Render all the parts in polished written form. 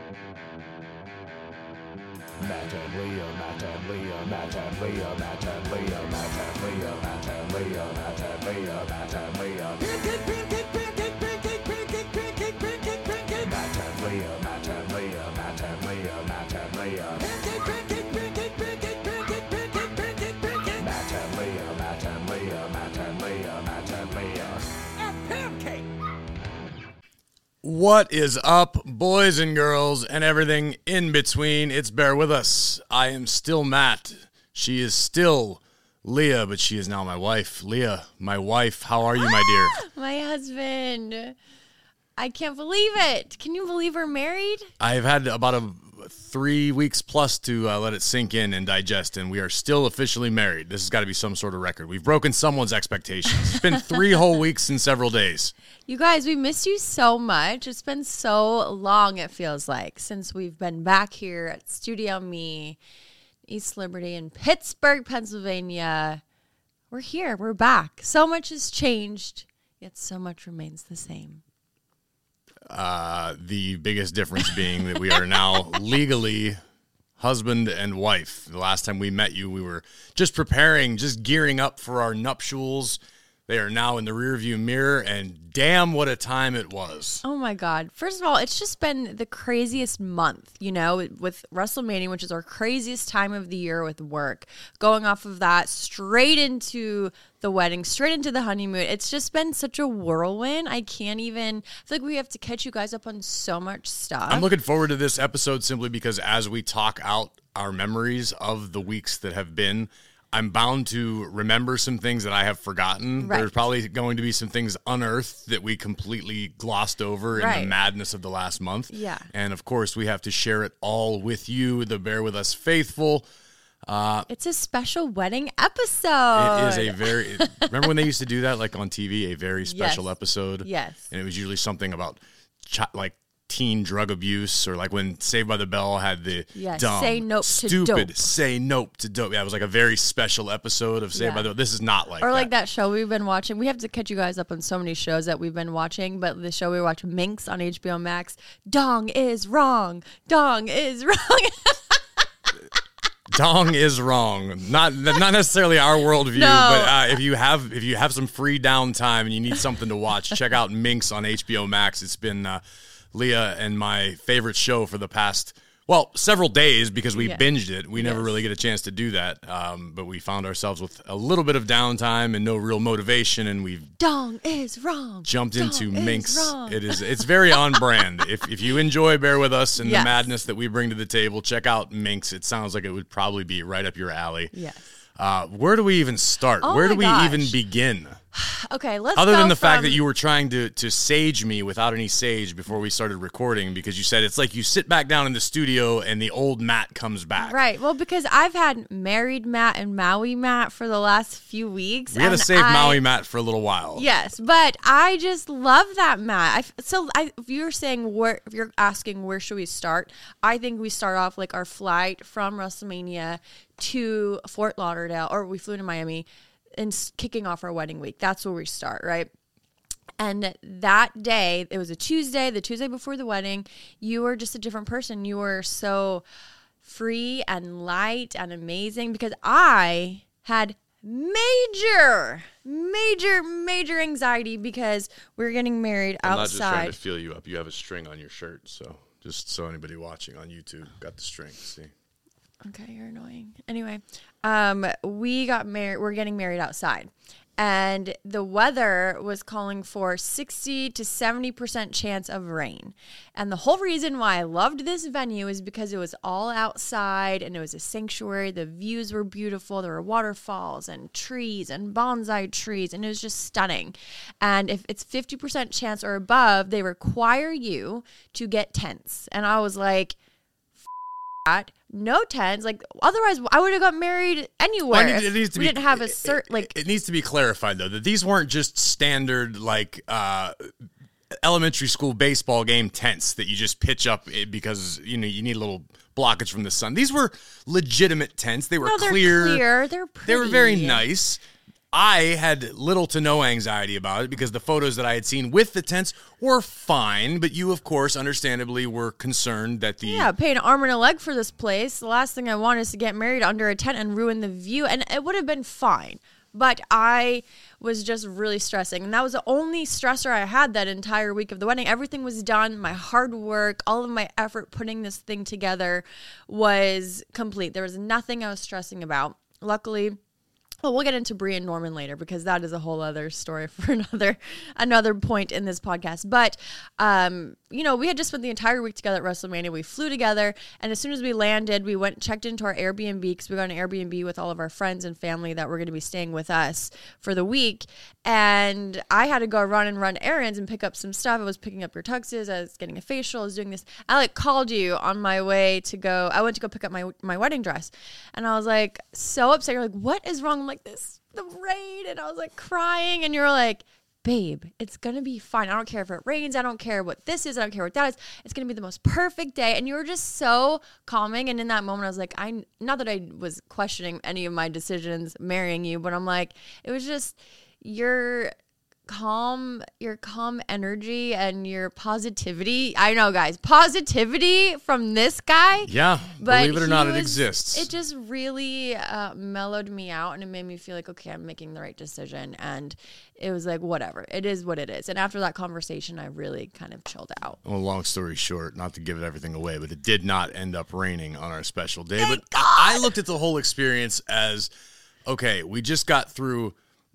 Matt and Leah, Matt and Leah, Matt and Leah, Matt and Leah, Matt and Leah, Matt and Leah, Matt and Leah, Matt and Leah. Pancake, pancake, pancake, pancake, pancake, pancake, pancake, pancake. Matt and Leah, Matt and Leah, Matt and Leah, Matt and Leah. Pancake, pancake, pancake, pancake, pancake, pancake, pancake, pancake. Matt and Leah, Matt and Leah, Matt and Leah, Matt and Leah. A pancake. What is up, boys and girls, and everything in between? It's Bear With Us. I am still Matt. She is still Leah, but she is now my wife. Leah, my wife, how are you, my dear? My husband. I can't believe it. Can you believe we're married? I've had about 3 weeks plus to let it sink in and digest, and we are still officially married. This has got to be some sort of record. We've broken someone's expectations. It's been 3 whole weeks and several days. You guys, we missed you so much. It's been so long, it feels like, since we've been back here at Studio Me, East Liberty in Pittsburgh, Pennsylvania. We're here. We're back. So much has changed, yet so much remains the same. The biggest difference being that we are now legally husband and wife. The last time we met you, we were just preparing, just gearing up for our nuptials. They are now in the rearview mirror, and damn, what a time it was. Oh, my God. First of all, it's just been the craziest month, you know, with WrestleMania, which is our craziest time of the year with work. Going off of that, straight into the wedding, straight into the honeymoon. It's just been such a whirlwind. I feel like we have to catch you guys up on so much stuff. I'm looking forward to this episode simply because as we talk out our memories of the weeks that have been, I'm bound to remember some things that I have forgotten. Right. There's probably going to be some things unearthed that we completely glossed over in the madness of the last month. Yeah. And of course, we have to share it all with you, the Bear With Us faithful. It's a special wedding episode. It is a very, remember when they used to do that like on TV, a very special episode? Yes. And it was usually something about like teen drug abuse, or like when Saved by the Bell had the dumb, say nope stupid, to dope. say nope to dope. Yeah, it was like a very special episode of Saved by the Bell. This is not like or that. like that show we've been watching. We have to catch you guys up on so many shows that we've been watching, but the show we watch, Minx on HBO Max, Dong is wrong. Dong is wrong. Dong is wrong. Not necessarily our worldview, but if you have some free downtime and you need something to watch, check out Minx on HBO Max. It's been Leah and my favorite show for the past, several days because we binged it. We never really get a chance to do that, but we found ourselves with a little bit of downtime and no real motivation, and we've Dong is wrong. Jumped Dong into is Minx. wrong. It's very on brand. If you enjoy Bear With Us and the madness that we bring to the table, check out Minx. It sounds like it would probably be right up your alley. Yes. Where do we even start? Oh Where do my we gosh. even begin? Okay, let's Other go than the fact from- that you were trying to sage me without any sage before we started recording, because you said it's like you sit back down in the studio and the old Matt comes back. Right. Well, because I've had married Matt and Maui Matt for the last few weeks. We had to save Maui Matt for a little while. Yes, but I just love that Matt. If you're saying if you're asking where should we start, I think we start off like our flight from WrestleMania to Fort Lauderdale, or we flew to Miami, and kicking off our wedding week. That's where we start, right? And that day, it was a Tuesday, the Tuesday before the wedding, you were just a different person. You were so free and light and amazing because I had major anxiety because we were getting married outside. I'm not just trying to feel you up. You have a string on your shirt, so just so anybody watching on YouTube got the string. See? Okay, you're annoying. Anyway, we got married. We're getting married outside, and the weather was calling for 60 to 70% chance of rain. And the whole reason why I loved this venue is because it was all outside and it was a sanctuary. The views were beautiful. There were waterfalls and trees and bonsai trees, and it was just stunning. And if it's 50% chance or above, they require you to get tents. And I was like, no tents, like otherwise I would have got married anywhere. Well, it needs to we be, didn't have a cert. Like it needs to be clarified though that these weren't just standard like elementary school baseball game tents that you just pitch up because you need a little blockage from the sun. These were legitimate tents. They were they're clear. They're pretty. They were very nice. I had little to no anxiety about it because the photos that I had seen with the tents were fine, but you, of course, understandably were concerned that the... Yeah, pay an arm and a leg for this place. The last thing I want is to get married under a tent and ruin the view, and it would have been fine. But I was just really stressing, and that was the only stressor I had that entire week of the wedding. Everything was done. My hard work, all of my effort putting this thing together was complete. There was nothing I was stressing about. Luckily... Well, we'll get into Brie and Norman later because that is a whole other story for another point in this podcast. But, we had just spent the entire week together at WrestleMania. We flew together, and as soon as we landed, we checked into our Airbnb because we got an Airbnb with all of our friends and family that were going to be staying with us for the week. And I had to go run errands and pick up some stuff. I was picking up your tuxes. I was getting a facial. I was doing this. I called you on my way to go. I went to go pick up my wedding dress, and I was like so upset. You're like, what is wrong? I'm like, the rain, and I was like crying, and you're like, babe, it's gonna be fine. I don't care if it rains. I don't care what this is. I don't care what that is. It's gonna be the most perfect day. And you were just so calming. And in that moment, I was like, not that I was questioning any of my decisions marrying you, but I'm like, it was just your calm energy and your positivity. I know, guys, positivity from this guy. Yeah, but believe it or not, it exists. It just really mellowed me out, and it made me feel like, okay, I'm making the right decision. And it was like, whatever, it is what it is. And after that conversation, I really kind of chilled out. Well, long story short, not to give everything away, but it did not end up raining on our special day. Thank But God. I looked at the whole experience as, okay, we just got through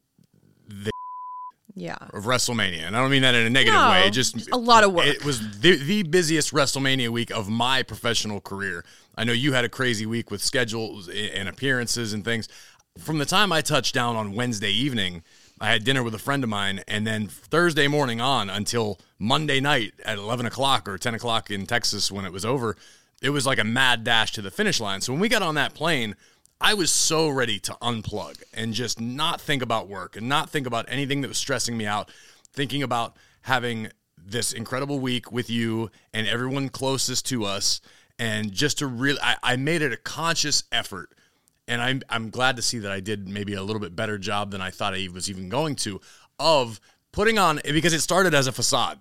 the Yeah. of WrestleMania, and I don't mean that in a negative No, way. just a lot of work. It was the busiest WrestleMania week of my professional career. I know you had a crazy week with schedules and appearances and things. From the time I touched down on Wednesday evening, I had dinner with a friend of mine, and then Thursday morning on until Monday night at 11 o'clock or 10 o'clock in Texas when it was over, it was like a mad dash to the finish line. So when we got on that plane, I was so ready to unplug and just not think about work and not think about anything that was stressing me out, thinking about having this incredible week with you and everyone closest to us. And just to really, I made it a conscious effort. And I'm glad to see that I did maybe a little bit better job than I thought I was even going to, of putting on, because it started as a facade.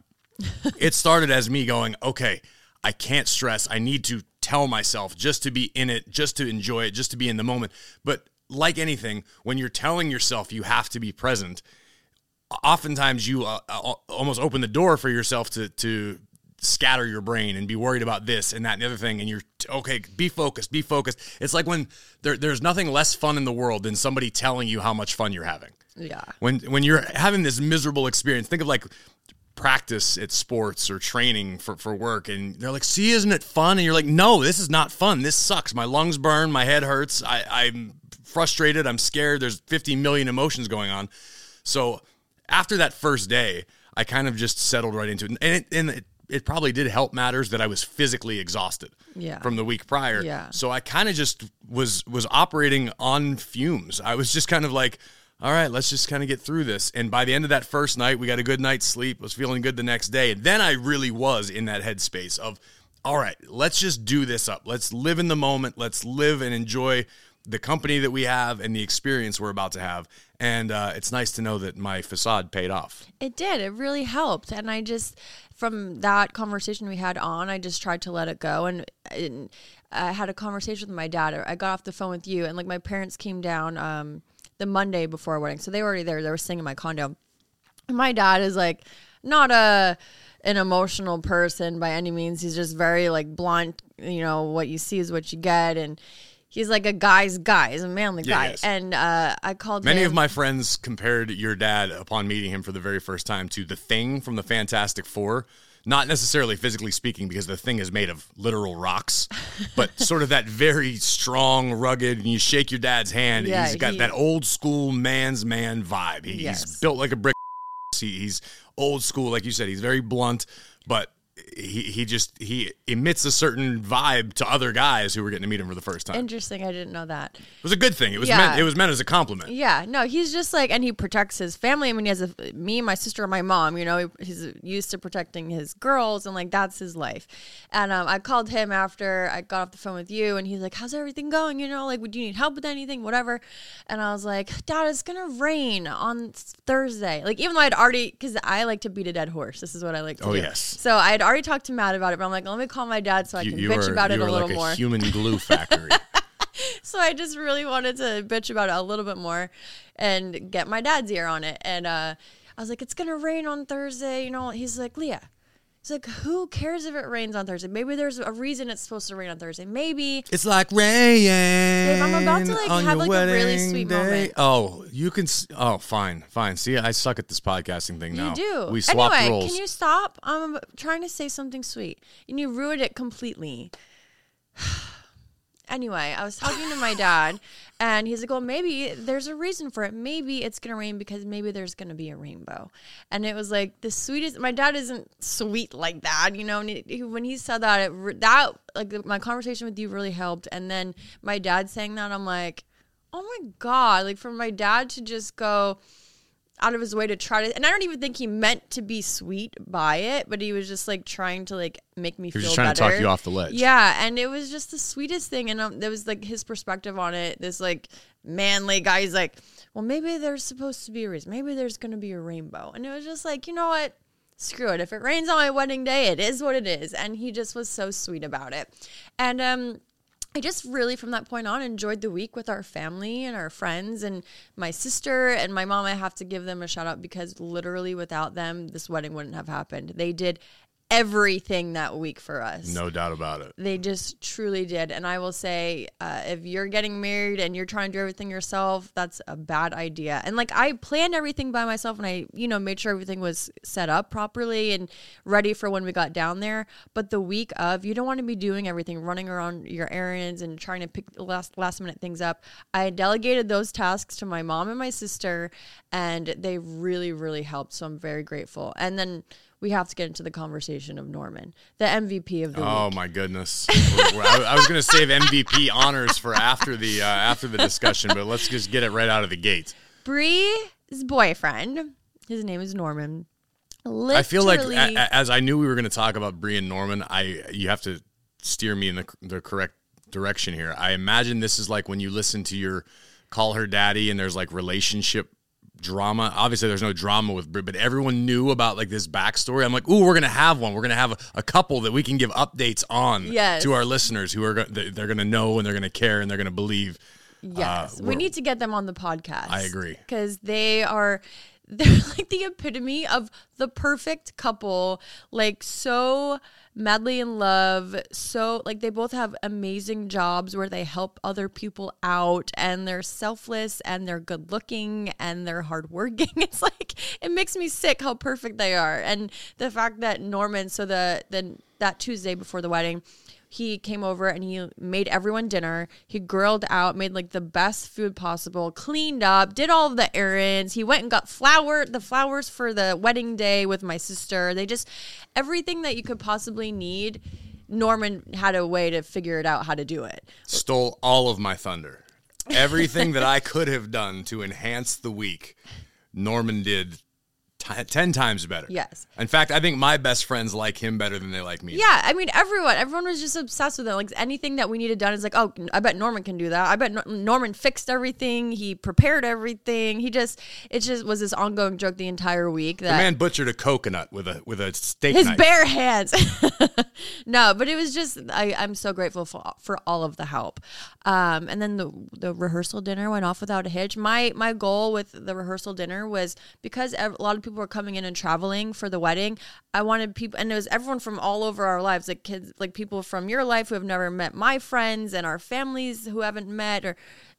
It started as me going, okay, I can't stress. I need to tell myself just to be in it, just to enjoy it, just to be in the moment. But like anything, when you're telling yourself you have to be present, oftentimes you almost open the door for yourself to scatter your brain and be worried about this and that and the other thing. And you're, okay, be focused. It's like when there's nothing less fun in the world than somebody telling you how much fun you're having. Yeah. When you're having this miserable experience, think of like practice at sports or training for work, and they're like, see, isn't it fun? And you're like, no, this is not fun. This sucks. My lungs burn. My head hurts. I'm frustrated. I'm scared. There's 50 million emotions going on. So after that first day, I kind of just settled right into it. And it probably did help matters that I was physically exhausted from the week prior. Yeah. So I kind of just was operating on fumes. I was just kind of like, all right, let's just kind of get through this. And by the end of that first night, we got a good night's sleep, was feeling good the next day. And then I really was in that headspace of, all right, let's just do this up. Let's live in the moment. Let's live and enjoy the company that we have and the experience we're about to have. And it's nice to know that my facade paid off. It did. It really helped. And I just, from that conversation we had on, I just tried to let it go. And I had a conversation with my dad. I got off the phone with you, and like my parents came down the Monday before our wedding. So they were already there. They were staying in my condo. And my dad is like not an emotional person by any means. He's just very like blunt. You know, what you see is what you get. And he's like a guy's guy. He's a manly guy. Yes. And I called Many him. of my friends compared your dad, upon meeting him for the very first time, to the Thing from the Fantastic Four. Not necessarily physically speaking, because the Thing is made of literal rocks, but sort of that very strong, rugged, and you shake your dad's hand, Yeah, he's got that old school man's man vibe. He's Yes. built like a brick. He's old school, like you said. He's very blunt, but he emits a certain vibe to other guys who were getting to meet him for the first time. Interesting. I didn't know that. It was a good thing. It was meant as a compliment. Yeah, no, he's just like, and he protects his family. I mean, he has me, my sister, and my mom. You know, he's used to protecting his girls, and like that's his life. And I called him after I got off the phone with you, and he's like, "How's everything going? You know, like, would you need help with anything, whatever?" And I was like, "Dad, it's gonna rain on Thursday." Like, even though I'd already, because I like to beat a dead horse. This is what I like to do. Yes. So I had already talked to Matt about it, but I'm like, let me call my dad so I can bitch about it a little like more. A human glue factory. So I just really wanted to bitch about it a little bit more and get my dad's ear on it. And I was like, it's going to rain on Thursday. You know, he's like, Leah, he's like, who cares if it rains on Thursday? Maybe there's a reason it's supposed to rain on Thursday. Maybe. It's like rain. Babe, I'm about to have like a really sweet moment. Oh, you can. Oh, fine. See, I suck at this podcasting thing now. You do. We swapped anyway, roles. Can you stop? I'm trying to say something sweet. And you ruined it completely. Anyway, I was talking to my dad, and he's like, well, maybe there's a reason for it. Maybe it's going to rain because maybe there's going to be a rainbow. And it was like the sweetest. My dad isn't sweet like that, you know. And when he said that, like my conversation with you really helped. And then my dad saying that, I'm like, oh my God. Like, for my dad to just go out of his way to try to, and I don't even think he meant to be sweet by it, but he was just like trying to like make me feel better. He was just trying to talk you off the ledge. Yeah, and it was just the sweetest thing, and there was like his perspective on it. This like manly guy, he's like, well, maybe there's supposed to be a reason. Maybe there's going to be a rainbow, and it was just like, you know what? Screw it. If it rains on my wedding day, it is what it is. And he just was so sweet about it, and I just really, from that point on, enjoyed the week with our family and our friends and my sister and my mom. I have to give them a shout out because literally without them, this wedding wouldn't have happened. They did everything that week for us. No doubt about it. They just truly did. And I will say, if you're getting married and you're trying to do everything yourself, that's a bad idea. And like, I planned everything by myself, and I, you know, made sure everything was set up properly and ready for when we got down there. But the week of, you don't want to be doing everything, running around your errands and trying to pick last minute things up. I delegated those tasks to my mom and my sister, and they really, really helped. So I'm very grateful. And then we have to get into the conversation of Norman, the MVP of the week. Oh my goodness! I was going to save MVP honors for after the discussion, but let's just get it right out of the gate. Bree's boyfriend, his name is Norman. Literally, I feel like as I knew we were going to talk about Bree and Norman, you have to steer me in the correct direction here. I imagine this is like when you listen to your Call Her Daddy, and there's like relationship drama. Obviously there's no drama with Brie, but everyone knew about like this backstory. I'm like, ooh, we're gonna have one. We're gonna have a couple that we can give updates on to our listeners who are they're gonna know and they're gonna care and they're gonna believe. Yes, we need to get them on the podcast. I agree, because they're like the epitome of the perfect couple, like so madly in love, so like they both have amazing jobs where they help other people out, and they're selfless and they're good looking and they're hardworking. It's like, it makes me sick how perfect they are. And the fact that Norman, so that Tuesday before the wedding, he came over and he made everyone dinner. He grilled out, made like the best food possible, cleaned up, did all of the errands. He went and got the flowers for the wedding day with my sister. They just, everything that you could possibly need, Norman had a way to figure it out how to do it. Stole all of my thunder. Everything that I could have done to enhance the week, Norman did 10 times better. Yes. In fact, I think my best friends like him better than they like me. Yeah, I mean, everyone was just obsessed with it. Like, anything that we needed done is like, oh, I bet Norman can do that. I bet Norman fixed everything. He prepared everything. It just was this ongoing joke the entire week. That the man butchered a coconut with a steak his knife. bare hands. No, but it was just, I'm so grateful for all of the help. And then the rehearsal dinner went off without a hitch. My goal with the rehearsal dinner was, because a lot of people were coming in and traveling for the wedding, I wanted people, and it was everyone from all over our lives, like kids, like people from your life who have never met my friends, and our families who haven't met, or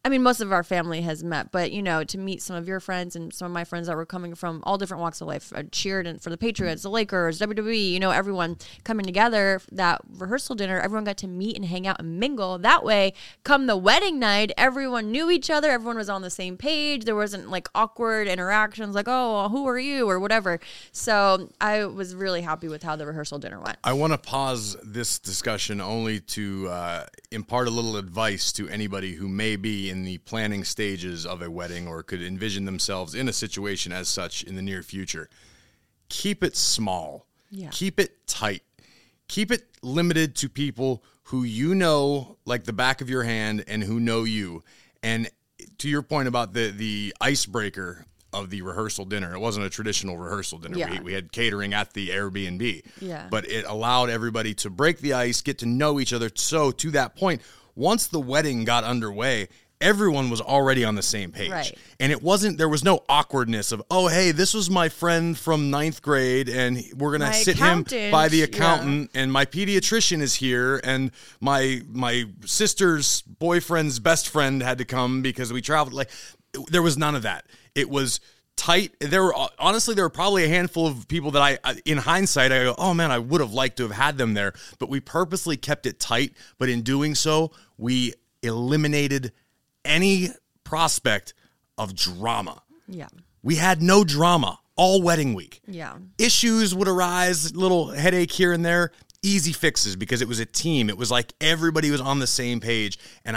I mean, most of our family has met, but, you know, to meet some of your friends and some of my friends that were coming from all different walks of life, cheered for the Patriots, the Lakers, WWE, you know, everyone coming together, that rehearsal dinner, everyone got to meet and hang out and mingle. That way, come the wedding night, everyone knew each other. Everyone was on the same page. There wasn't like awkward interactions like, oh, who are you or whatever. So I was really happy with how the rehearsal dinner went. I want to pause this discussion only to impart a little advice to anybody who may be in the planning stages of a wedding or could envision themselves in a situation as such in the near future. Keep it small. Yeah. Keep it tight. Keep it limited to people who you know like the back of your hand and who know you. And to your point about the icebreaker of the rehearsal dinner, it wasn't a traditional rehearsal dinner. Yeah. We had catering at the Airbnb. Yeah. But it allowed everybody to break the ice, get to know each other. So to that point, once the wedding got underway, everyone was already on the same page. Right. And there was no awkwardness of, oh, hey, this was my friend from 9th grade and we're going to sit him by the accountant and my pediatrician is here and my sister's boyfriend's best friend had to come because we traveled. Like, there was none of that. It was tight. There were probably a handful of people that in hindsight, I go, oh man, I would have liked to have had them there, but we purposely kept it tight. But in doing so, we eliminated any prospect of drama. Yeah. We had no drama all wedding week. Yeah. Issues would arise, little headache here and there, easy fixes because it was a team. It was like everybody was on the same page. And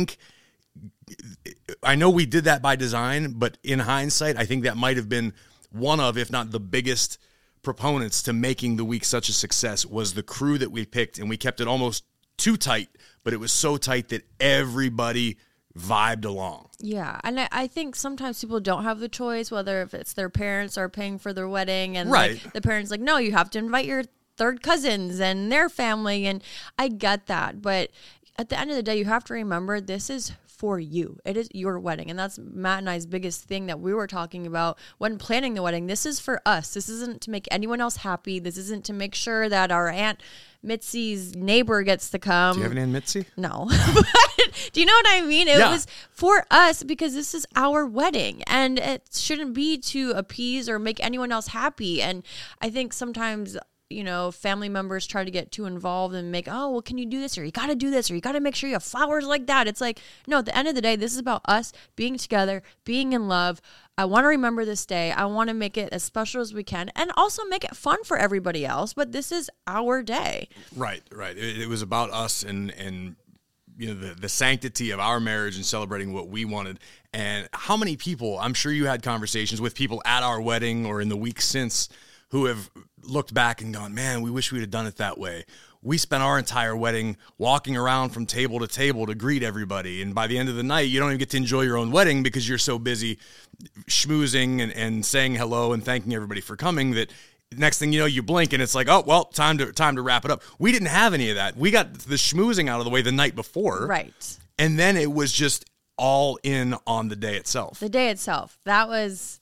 I know we did that by design, but in hindsight, I think that might have been one of, if not the biggest proponents to making the week such a success was the crew that we picked. And we kept it almost too tight, but it was so tight that everybody vibed along. Yeah, and I think sometimes people don't have the choice, whether if it's their parents are paying for their wedding and right. like, the parents like, no, you have to invite your third cousins and their family, and I get that, but at the end of the day, you have to remember this is for you. It is your wedding, and that's Matt and I's biggest thing that we were talking about when planning the wedding. This is for us. This isn't to make anyone else happy. This isn't to make sure that our Aunt Mitzi's neighbor gets to come. Do you have an Aunt Mitzi? No. But do you know what I mean? It was for us because this is our wedding and it shouldn't be to appease or make anyone else happy. And I think sometimes, you know, family members try to get too involved and make, oh, well, can you do this? Or you got to do this, or you got to make sure you have flowers like that. It's like, no, at the end of the day, this is about us being together, being in love. I want to remember this day. I want to make it as special as we can and also make it fun for everybody else. But this is our day. Right. It was about us and you know, the sanctity of our marriage and celebrating what we wanted. And how many people, I'm sure you had conversations with people at our wedding or in the week since who have looked back and gone, man, we wish we'd have done it that way. We spent our entire wedding walking around from table to table to greet everybody. And by the end of the night, you don't even get to enjoy your own wedding because you're so busy schmoozing and saying hello and thanking everybody for coming that next thing you know, you blink and it's like, oh, well, time to wrap it up. We didn't have any of that. We got the schmoozing out of the way the night before. Right. And then it was just all in on the day itself. The day itself. That was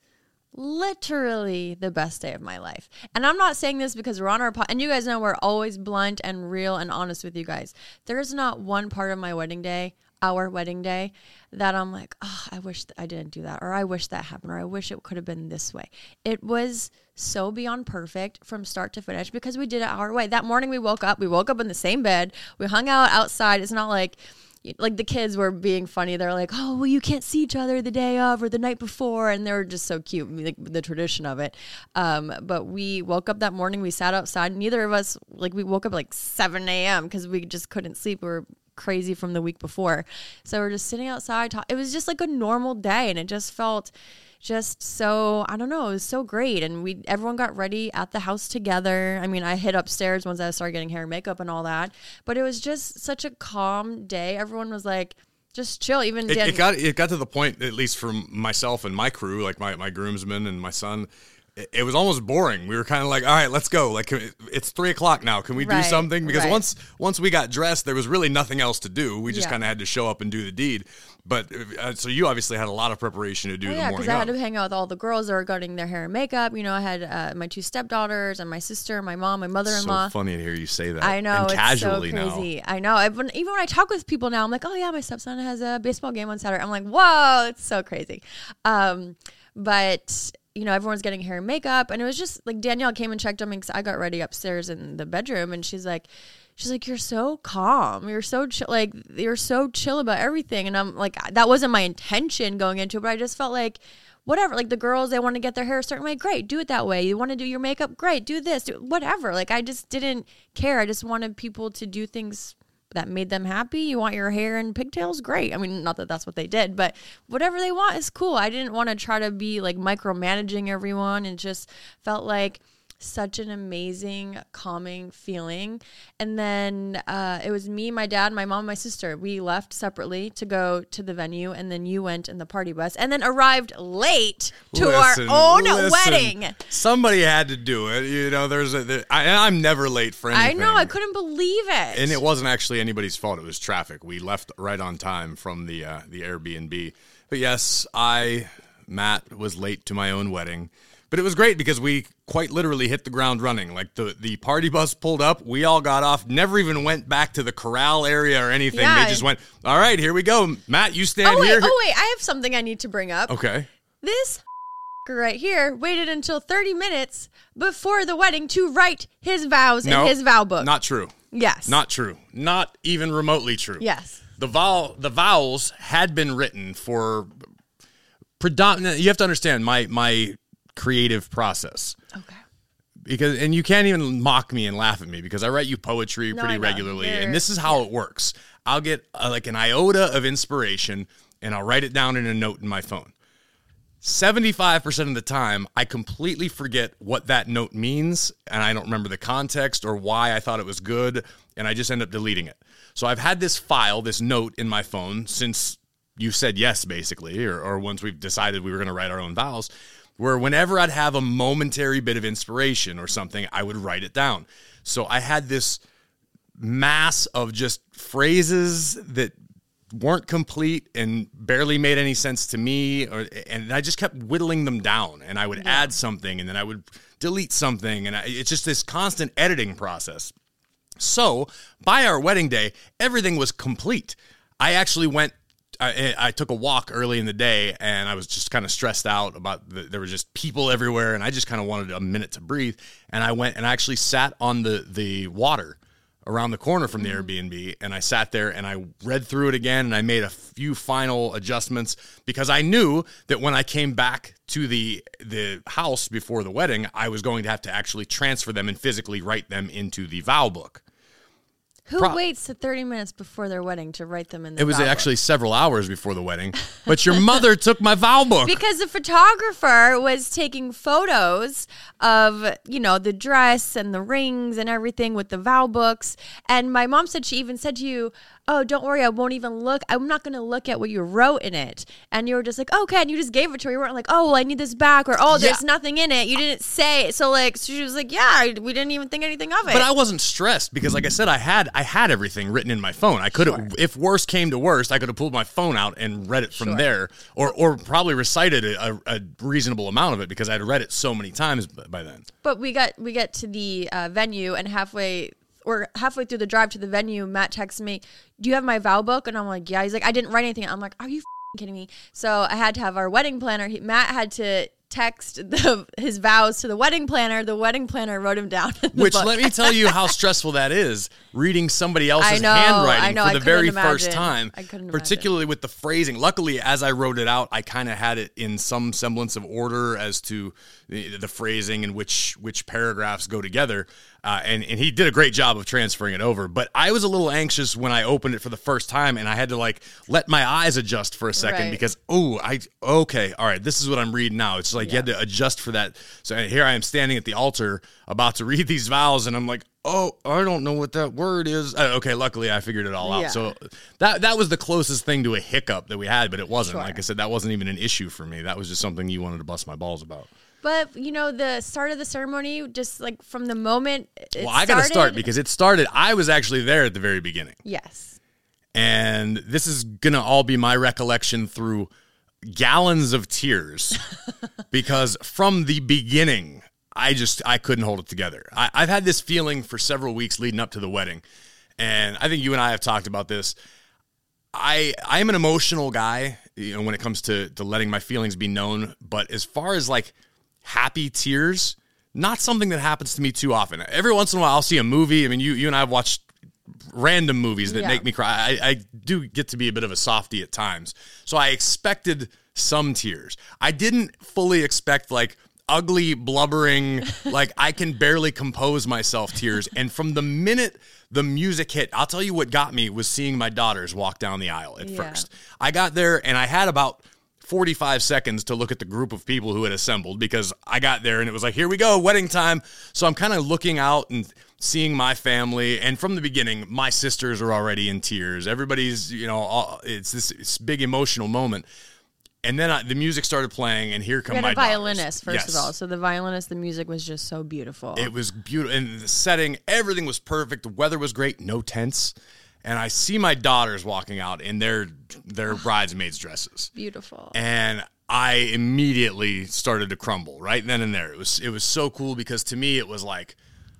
literally the best day of my life. And I'm not saying this because we're on our and you guys know we're always blunt and real and honest with you guys. There's not one part of my wedding day, our wedding day, that I'm like, oh, I wish I didn't do that, or I wish that happened, or I wish it could have been this way. It was so beyond perfect from start to finish because we did it our way. That morning we woke up in the same bed. We hung out outside. It's not like the kids were being funny. They're like, oh, well, you can't see each other the day of or the night before. And they were just so cute, like the tradition of it. But we woke up that morning. We sat outside. Neither of us, we woke up like 7 a.m. because we just couldn't sleep. We were crazy from the week before. So we're just sitting outside. It was just like a normal day. And it just felt just so, I don't know, it was so great. And everyone got ready at the house together. I mean, I hid upstairs once I started getting hair and makeup and all that, but it was just such a calm day. Everyone was like, just chill. Even it got to the point, at least for myself and my crew, like my groomsmen and my son, it was almost boring. We were kind of like, all right, let's go. Like, it's 3:00 now. Can we do something? Because once we got dressed, there was really nothing else to do. We just kind of had to show up and do the deed. But so you obviously had a lot of preparation to do the morning. Yeah, because I had to hang out with all the girls that were getting their hair and makeup. You know, I had my 2 stepdaughters and my sister, my mom, my mother-in-law. So funny to hear you say that. I know, and it's casually so crazy. now. I know. Even when I talk with people now, I'm like, oh yeah, my stepson has a baseball game on Saturday. I'm like, whoa, it's so crazy. But you know, everyone's getting hair and makeup, and it was just like Danielle came and checked on me because I got ready upstairs in the bedroom, and she's like, you're so calm, you're so chill, like you're so chill about everything, and I'm like, that wasn't my intention going into it, but I just felt like whatever, like the girls, they want to get their hair a certain way, great, do it that way. You want to do your makeup, great, do this, do whatever. Like I just didn't care. I just wanted people to do things that made them happy. You want your hair and pigtails? Great. I mean, not that that's what they did, but whatever they want is cool. I didn't want to try to be like micromanaging everyone, and just felt like such an amazing, calming feeling. And then it was me, my dad, my mom, my sister. We left separately to go to the venue, and then you went in the party bus, and then arrived late to our own wedding. Somebody had to do it. You know, I'm never late for anything. I know. I couldn't believe it. And it wasn't actually anybody's fault. It was traffic. We left right on time from the Airbnb. But yes, Matt, was late to my own wedding. But it was great because we quite literally hit the ground running. Like the party bus pulled up, we all got off, never even went back to the corral area or anything. Yeah. They just went, all right, here we go. Matt, you stand here. Oh, wait, I have something I need to bring up. Okay. This right here waited until 30 minutes before the wedding to write his vows in his vow book. Not true. Yes. Not true. Not even remotely true. Yes. The vows had been written for predominant. You have to understand my creative process. Okay. And you can't even mock me and laugh at me because I write you poetry pretty regularly, and this is how it works. I'll get like an iota of inspiration, and I'll write it down in a note in my phone. 75% of the time, I completely forget what that note means, and I don't remember the context or why I thought it was good, and I just end up deleting it. So I've had this file, this note in my phone since you said yes, basically, or once we've decided we were going to write our own vows, where whenever I'd have a momentary bit of inspiration or something, I would write it down. So I had this mass of just phrases that weren't complete and barely made any sense to me, and I just kept whittling them down, and I would add something, and then I would delete something, and it's just this constant editing process. So by our wedding day, everything was complete. I actually went I took a walk early in the day, and I was just kind of stressed out about there were just people everywhere, and I just kind of wanted a minute to breathe. And I went and I actually sat on the water around the corner from the Airbnb, and I sat there and I read through it again, and I made a few final adjustments because I knew that when I came back to the house before the wedding, I was going to have to actually transfer them and physically write them into the vow book. Who waits to 30 minutes before their wedding to write them in the vow book? It was actually several hours before the wedding, but your mother took my vow book. Because the photographer was taking photos of, the dress and the rings and everything with the vow books. And my mom said, she even said to you, oh, don't worry, I won't even look. I'm not going to look at what you wrote in it. And you were just like, okay, and you just gave it to her. You weren't like, oh, well, I need this back, or, oh, there's nothing in it. You didn't say. So she was like, yeah, we didn't even think anything of it. But I wasn't stressed because, like I said, I had everything written in my phone. I could have, if worst came to worst, I could have pulled my phone out and read it from there, or probably recited a reasonable amount of it because I'd read it so many times by then. But we get to the venue, and halfway through the drive to the venue, Matt texts me, do you have my vow book? And I'm like, yeah. He's like, I didn't write anything. I'm like, are you kidding me? So I had to have our wedding planner. Matt had to text his vows to the wedding planner. The wedding planner wrote him down in the Which, book. let me tell you how stressful that is, reading somebody else's handwriting for the very first time, particularly with the phrasing. Luckily, as I wrote it out, I kind of had it in some semblance of order as to the phrasing and which paragraphs go together. And he did a great job of transferring it over. But I was a little anxious when I opened it for the first time, and I had to let my eyes adjust for a second because, okay, all right, this is what I'm reading now. It's like you had to adjust for that. So here I am standing at the altar about to read these vows, and I'm like, oh, I don't know what that word is. Okay, luckily I figured it all out. So that was the closest thing to a hiccup that we had, but it wasn't. Like I said, that wasn't even an issue for me. That was just something you wanted to bust my balls about. But, you know, the start of the ceremony, just like from the moment I got to start because it started. I was actually there at the very beginning. Yes. And this is going to all be my recollection through gallons of tears because from the beginning, I couldn't hold it together. I've had this feeling for several weeks leading up to the wedding. And I think you and I have talked about this. I'm an emotional guy, you know, when it comes to letting my feelings be known. But as far as like happy tears, not something that happens to me too often. Every once in a while, I'll see a movie. I mean, you and I have watched random movies that make me cry. I do get to be a bit of a softie at times. So I expected some tears. I didn't fully expect like ugly, blubbering, like I can barely compose myself tears. And from the minute the music hit, I'll tell you what got me was seeing my daughters walk down the aisle at first. I got there and I had about 45 seconds to look at the group of people who had assembled because I got there and it was like, here we go, wedding time. So I'm kind of looking out and seeing my family. And from the beginning, my sisters are already in tears. Everybody's, you know, it's this big emotional moment. And then the music started playing, and here come my daughters. We had a violinist, first of all. So the violinist, the music was just so beautiful. It was beautiful. And the setting, everything was perfect. The weather was great, no tents. And I see my daughters walking out in their bridesmaids' dresses. Beautiful. And I immediately started to crumble right then and there. It was so cool because to me it was like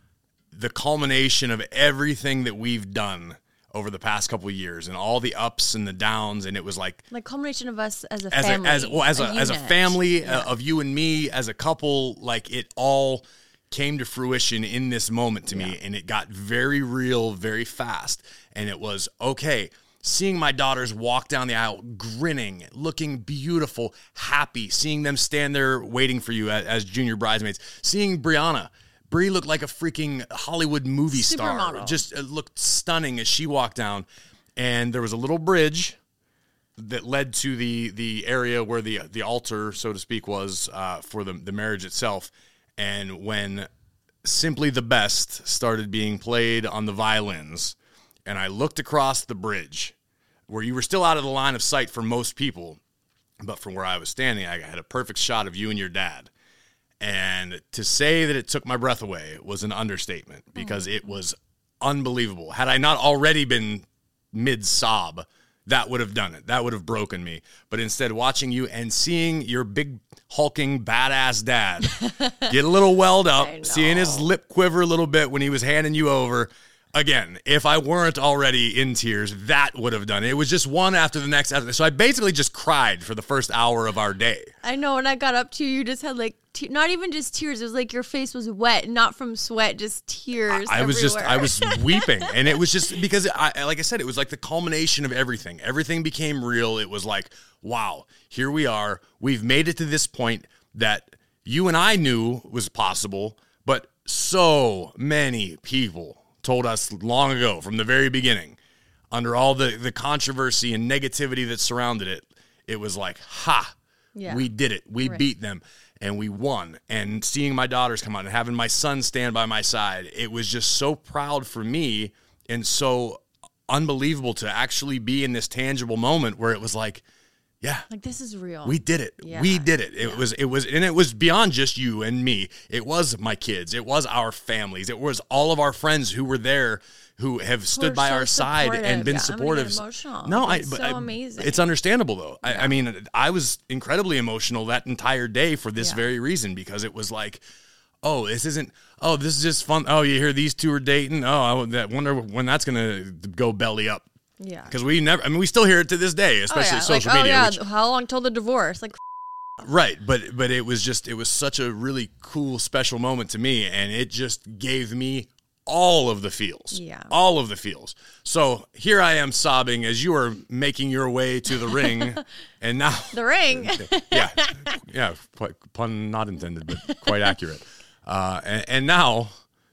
the culmination of everything that we've done over the past couple of years and all the ups and the downs, and it was like culmination of us as a family, as a family of you and me as a couple. Like it all came to fruition in this moment to me, and it got very real, very fast. And it was okay. Seeing my daughters walk down the aisle, grinning, looking beautiful, happy, seeing them stand there waiting for you as junior bridesmaids, seeing Brie looked like a freaking Hollywood movie star. Supermodel. Just looked stunning as she walked down. And there was a little bridge that led to the area where the altar, so to speak, was for the marriage itself. And when Simply the Best started being played on the violins, and I looked across the bridge where you were still out of the line of sight for most people, but from where I was standing, I had a perfect shot of you and your dad. And to say that it took my breath away was an understatement because it was unbelievable. Had I not already been mid-sob, that would have done it. That would have broken me. But instead, watching you and seeing your big, hulking, badass dad get a little welled up, seeing his lip quiver a little bit when he was handing you over. Again, if I weren't already in tears, that would have done it. It was just one after the next. So I basically just cried for the first hour of our day. I know. When I got up to you just had like, not even just tears. It was like your face was wet, not from sweat, just tears. I was weeping. And it was just because, like I said, it was like the culmination of everything. Everything became real. It was like, wow, here we are. We've made it to this point that you and I knew was possible, but so many people told us long ago from the very beginning, under all the controversy and negativity that surrounded it, it was like, we did it. We beat them and we won. And seeing my daughters come out and having my son stand by my side, it was just so proud for me and so unbelievable to actually be in this tangible moment where it was like, like this is real. We did it. Yeah. We did it. It was beyond just you and me. It was my kids. It was our families. It was all of our friends who were there, who have stood by our side and been supportive. I'm emotional. No, it's so amazing. It's understandable though. I mean, I was incredibly emotional that entire day for this very reason, because it was like, this is just fun. Oh, you hear these two are dating. Oh, I wonder when that's gonna go belly up. Yeah, because we still hear it to this day, especially social media. How long till the divorce? Like, right, but it was such a really cool, special moment to me, and it just gave me all of the feels. Yeah, all of the feels. So here I am sobbing as you are making your way to the ring, and now the ring. yeah, pun not intended, but quite accurate. And now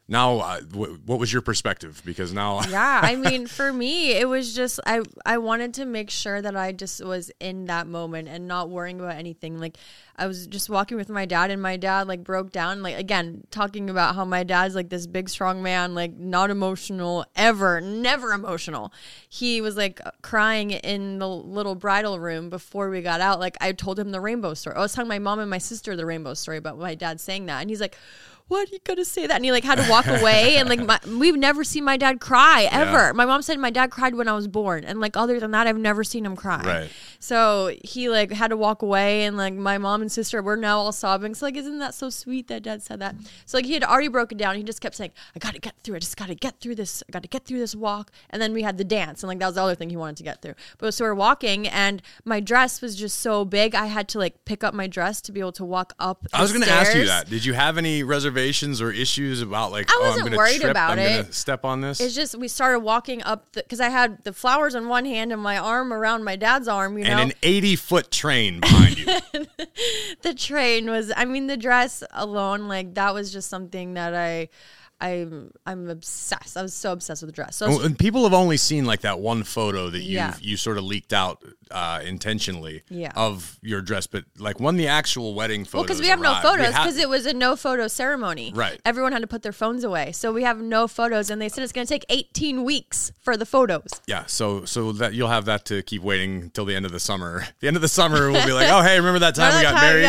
Now, what was your perspective? Because now, yeah, I mean, for me, it was just I wanted to make sure that I just was in that moment and not worrying about anything. Like, I was just walking with my dad, and my dad like broke down. Like, again, talking about how my dad's like this big, strong man, like not emotional ever, never emotional. He was like crying in the little bridal room before we got out. Like, I told him the rainbow story. I was telling my mom and my sister the rainbow story about my dad saying that, and he's like, what, you gonna say that? And he like had to walk away, and like we've never seen my dad cry ever. Yeah. My mom said my dad cried when I was born, and like other than that, I've never seen him cry. Right. So he like had to walk away, and like my mom and sister were now all sobbing. So like, isn't that so sweet that dad said that? So like he had already broken down. He just kept saying, I gotta get through. I just gotta get through this. I gotta get through this walk. And then we had the dance, and like that was the other thing he wanted to get through. But so we're walking, and my dress was just so big, I had to like pick up my dress to be able to walk up the I was gonna stairs. ask you that. Did you have any reservations or issues about like, I wasn't I'm gonna worried trip, about I'm it. gonna step on this? It's just we started walking up because I had the flowers in one hand and my arm around my dad's arm, you know. And an 80-foot train behind you. The train was, I mean, the dress alone, like that was just something that I'm obsessed. I was so obsessed with the dress. So and people have only seen like that one photo that Yeah. you sort of leaked out intentionally Yeah. of your dress, but like when the actual wedding photos, well, because we have no arrived, photos because it was a no photo ceremony. Right. Everyone had to put their phones away, so we have no photos, and they said it's going to take 18 weeks for the photos. Yeah, so that you'll have that to keep waiting until the end of the summer. The end of the summer, we'll be like, oh, hey, remember that time we got married?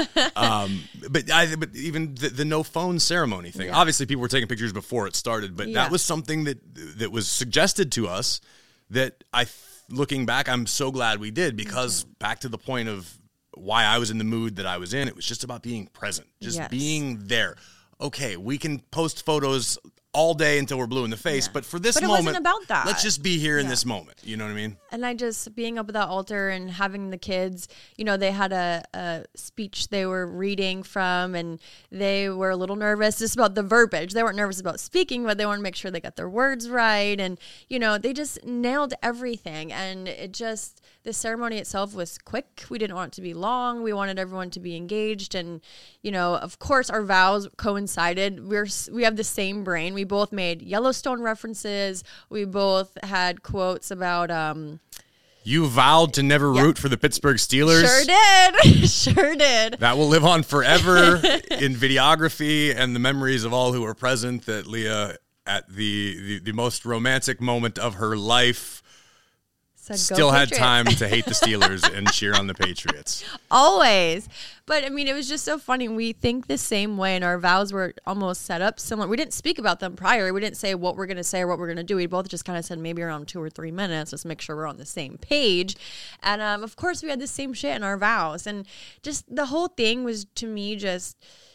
Yeah. But even the no phone ceremony thing. Yeah. Obviously, people were taking pictures before it started, but that was something that was suggested to us. That looking back, I'm so glad we did, because back to the point of why I was in the mood that I was in, it was just about being present, just being there. Okay, we can post photos all day until we're blue in the face, but for this moment, wasn't about that. Let's just be here in this moment. You know what I mean? And I just, being up at that altar and having the kids, you know, they had a speech they were reading from, and they were a little nervous just about the verbiage. They weren't nervous about speaking, but they wanted to make sure they got their words right. And, you know, they just nailed everything. And it just, the ceremony itself was quick. We didn't want it to be long. We wanted everyone to be engaged. And, you know, of course, our vows coincided. We have the same brain. We both made Yellowstone references. We both had quotes about... You vowed to never root for the Pittsburgh Steelers. Sure did. Sure did. That will live on forever in videography and the memories of all who were present, that Leah, at the most romantic moment of her life, still had time to hate the Steelers and cheer on the Patriots. Always. But I mean, it was just so funny. We think the same way, and our vows were almost set up similar. We didn't speak about them prior. We didn't say what we're going to say or what we're going to do. We both just kind of said maybe around 2 or 3 minutes, just make sure we're on the same page. And of course, we had the same shit in our vows. And just the whole thing was, to me, just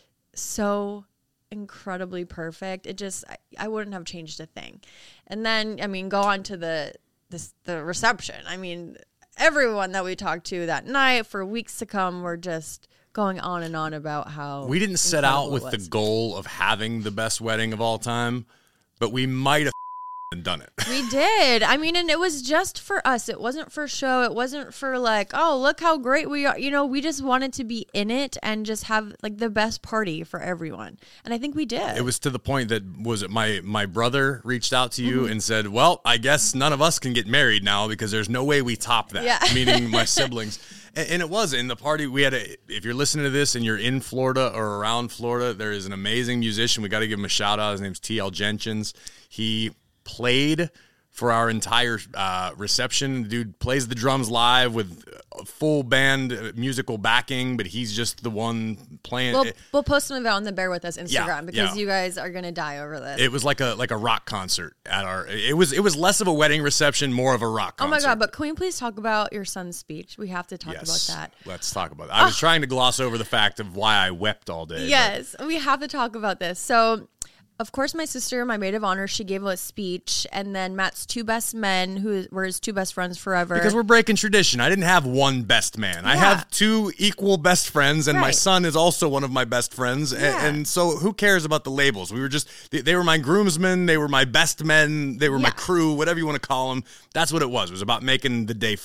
so incredibly perfect. It just, I wouldn't have changed a thing. And then, I mean, go on to the reception. I mean, everyone that we talked to that night for weeks to come were just going on and on about how we didn't set out with the goal of having the best wedding of all time, but we might have done it. We did. I mean, and it was just for us. It wasn't for show. It wasn't for like, oh, look how great we are. You know, we just wanted to be in it and just have like the best party for everyone. And I think we did. It was to the point that, was it my brother reached out to you and said, well, I guess none of us can get married now because there's no way we top that. Yeah. Meaning my siblings. And it was in the party. We had if you're listening to this and you're in Florida or around Florida, there is an amazing musician. We got to give him a shout out. His name's T.L. Jenkins. He played for our entire reception. The dude plays the drums live with a full band musical backing, but he's just the one playing. We'll post some of it on the Bear With Us Instagram because you guys are gonna die over this. It was like a rock concert at our. It was less of a wedding reception, more of a rock concert. Oh my god! But can we please talk about your son's speech? We have to talk about that. Let's talk about it. I was trying to gloss over the fact of why I wept all day. Yes, we have to talk about this. So, of course, my sister, my maid of honor, she gave a speech, and then Matt's 2 best men, who were his 2 best friends forever. Because we're breaking tradition. I didn't have one best man. Yeah. I have 2 equal best friends, and my son is also one of my best friends. Yeah. And so who cares about the labels? We were just, they were my groomsmen, they were my best men, they were my crew, whatever you want to call them. That's what it was. It was about making the day fun.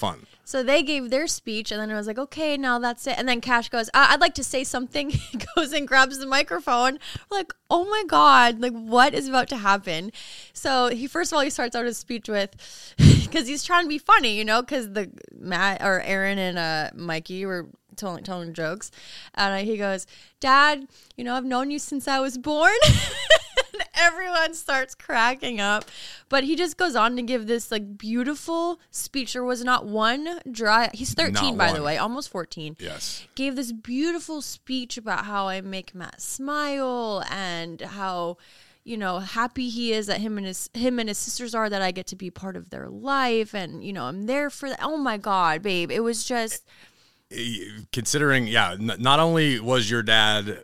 So they gave their speech, and then I was like, okay, now that's it. And then Cash goes, I'd like to say something. He goes and grabs the microphone. We're like, oh my God, like what is about to happen? So he starts out his speech with, because he's trying to be funny, you know, because Matt or Aaron and Mikey were telling jokes. And he goes, Dad, you know, I've known you since I was born. Everyone starts cracking up, but he just goes on to give this like beautiful speech. There was not one dry. He's 13, by the way, almost 14. Yes. Gave this beautiful speech about how I make Matt smile and how, you know, happy he is that him and his sisters are, that I get to be part of their life, and you know, I'm there for that. Oh my God, babe, it was just. Considering, not only was your dad,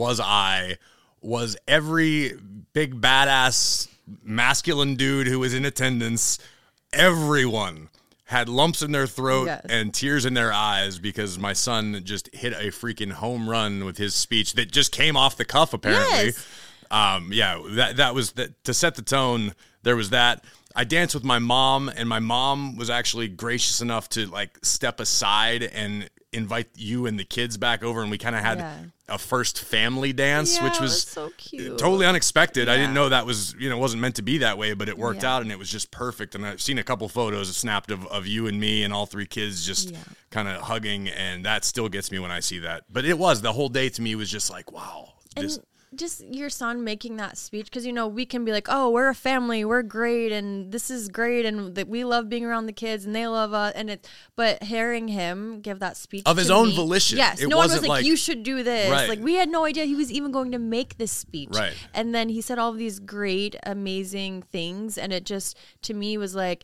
was every big badass masculine dude who was in attendance, everyone had lumps in their throat and tears in their eyes because my son just hit a freaking home run with his speech that just came off the cuff, apparently. Yes. That was to set the tone. There was that. I danced with my mom, and my mom was actually gracious enough to like step aside and invite you and the kids back over, and we kind of had a first family dance, which was so cute, totally unexpected. I didn't know that was, you know, wasn't meant to be that way, but it worked out, and it was just perfect. And I've seen a couple photos snapped of you and me and all three kids just kind of hugging, and that still gets me when I see that. But it was, the whole day to me was just like, wow. Just your son making that speech, because, you know, we can be like, oh, we're a family, we're great, and this is great, and that we love being around the kids, and they love us, but hearing him give that speech of his own volition. Yes, no one was like, you should do this. Right. Like, we had no idea he was even going to make this speech. Right. And then he said all of these great, amazing things, and it just, to me, was like,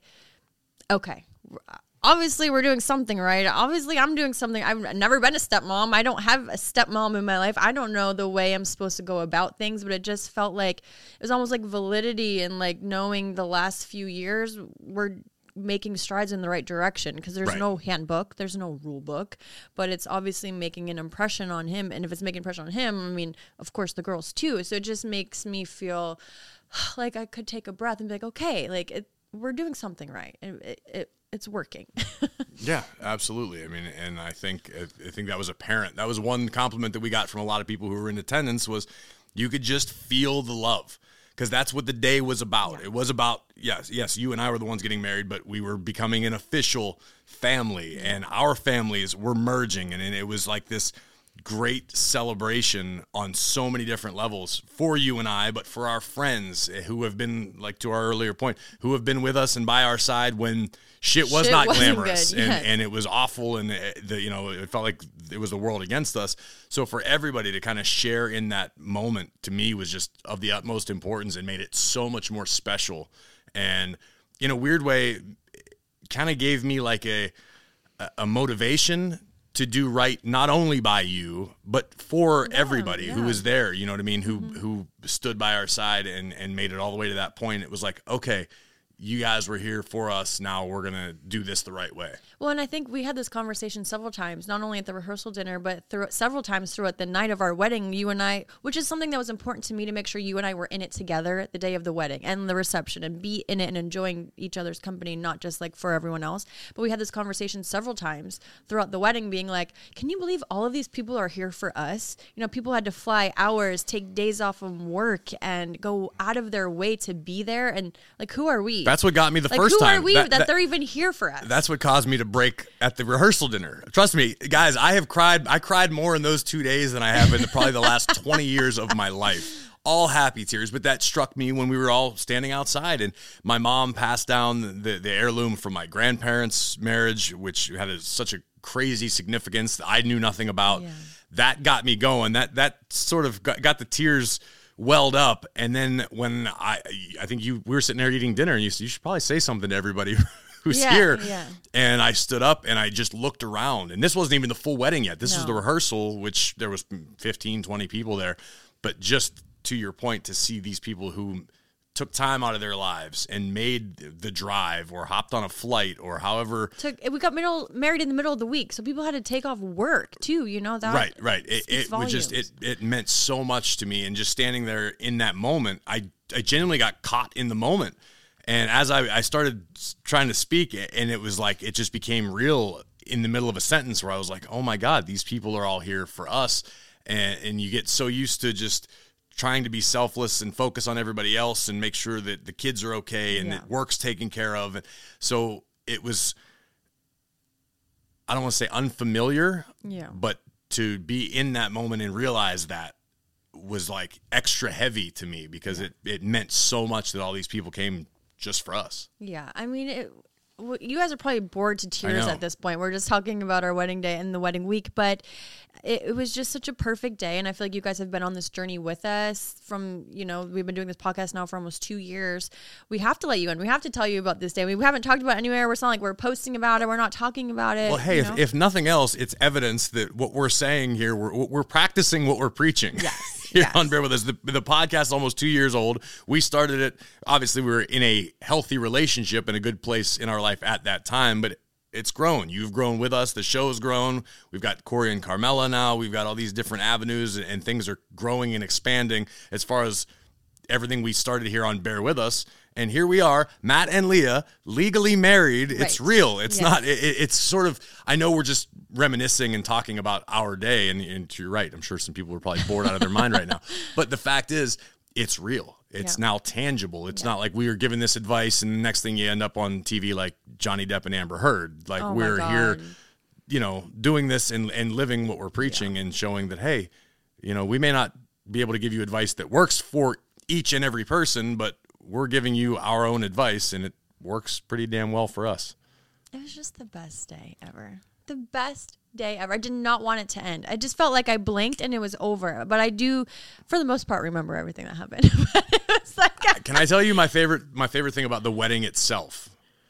okay, obviously we're doing something right. Obviously I'm doing something. I've never been a stepmom. I don't have a stepmom in my life. I don't know the way I'm supposed to go about things, but it just felt like it was almost like validity and like knowing the last few years we're making strides in the right direction, because there's no handbook, there's no rule book, but it's obviously making an impression on him. And if it's making an impression on him, I mean, of course the girls too. So it just makes me feel like I could take a breath and be like, okay, like we're doing something right. And it's working. Yeah, absolutely. I mean, and I think that was apparent. That was one compliment that we got from a lot of people who were in attendance, was you could just feel the love, because that's what the day was about. Yeah. It was about, yes, you and I were the ones getting married, but we were becoming an official family, and our families were merging, and it was like this great celebration on so many different levels for you and I, but for our friends who have been, like to our earlier point, who have been with us and by our side when shit was not glamorous and it was awful, and it felt like it was the world against us. So for everybody to kind of share in that moment, to me, was just of the utmost importance and made it so much more special. And in a weird way, kind of gave me like a motivation to do right, not only by you, but for everybody who was there, you know what I mean, who stood by our side and made it all the way to that point. It was like, okay, you guys were here for us. Now we're going to do this the right way. Well, and I think we had this conversation several times, not only at the rehearsal dinner, but several times throughout the night of our wedding, you and I, which is something that was important to me, to make sure you and I were in it together the day of the wedding and the reception, and be in it and enjoying each other's company, not just like for everyone else. But we had this conversation several times throughout the wedding, being like, can you believe all of these people are here for us? You know, people had to fly hours, take days off from work, and go out of their way to be there. And like, who are we? That's what got me the first time. Who are we that they're even here for us? That's what caused me to break at the rehearsal dinner. Trust me, guys, I cried more in those 2 days than I have in probably the last 20 years of my life. All happy tears, but that struck me when we were all standing outside, and my mom passed down the heirloom from my grandparents' marriage, which had such a crazy significance that I knew nothing about. Yeah. That got me going. That sort of got the tears welled up. And then when I think we were sitting there eating dinner, and you should probably say something to everybody who's here. Yeah. And I stood up and I just looked around, and this wasn't even the full wedding yet. This was the rehearsal, which there was 15, 20 people there. But just to your point, to see these people who took time out of their lives and made the drive, or hopped on a flight, or however. We got married in the middle of the week, so people had to take off work too. You know that. Right. It was just it meant so much to me, and just standing there in that moment, I genuinely got caught in the moment, And as I started trying to speak, and it was like, it just became real in the middle of a sentence where I was like, oh my God, these people are all here for us. And you get so used to just trying to be selfless and focus on everybody else and make sure that the kids are okay and that work's taken care of. And so it was, I don't want to say unfamiliar, but to be in that moment and realize that was like extra heavy to me because it meant so much that all these people came just for us. Yeah. I mean, you guys are probably bored to tears at this point. We're just talking about our wedding day and the wedding week, but it was just such a perfect day. And I feel like you guys have been on this journey with us from, we've been doing this podcast now for almost 2 years. We have to let you in. We have to tell you about this day. We haven't talked about it anywhere. It's not like we're posting about it. We're not talking about it. Well, hey, if nothing else, it's evidence that what we're saying here, we're practicing what we're preaching. Yes. Here on Bear With Us. The podcast is almost 2 years old. We started it, obviously we were in a healthy relationship and a good place in our life at that time, but it's grown. You've grown with us. The show has grown. We've got Corey and Carmela now. We've got all these different avenues, and things are growing and expanding as far as everything we started here on Bear With Us. And here we are, Matt and Leah, legally married. Right. It's real. It's not, it's sort of, I know we're just reminiscing and talking about our day, and you're right. I'm sure some people are probably bored out of their mind right now. But the fact is, it's real. It's now tangible. It's not like we were giving this advice and the next thing you end up on TV like Johnny Depp and Amber Heard. Like we're here, doing this and living what we're preaching and showing that, hey, we may not be able to give you advice that works for each and every person, but we're giving you our own advice and it works pretty damn well for us. It was just the best day ever. The best day ever. I did not want it to end. I just felt like I blinked and it was over. But I do, for the most part, remember everything that happened. It was like, can I tell you my favorite thing about the wedding itself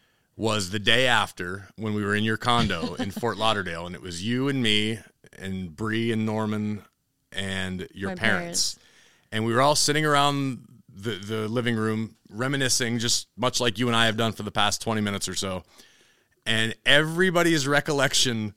was the day after when we were in your condo in Fort Lauderdale, and it was you and me and Bree and Norman and your parents. And we were all sitting around the living room reminiscing, just much like you and I have done for the past 20 minutes or so. And everybody's recollection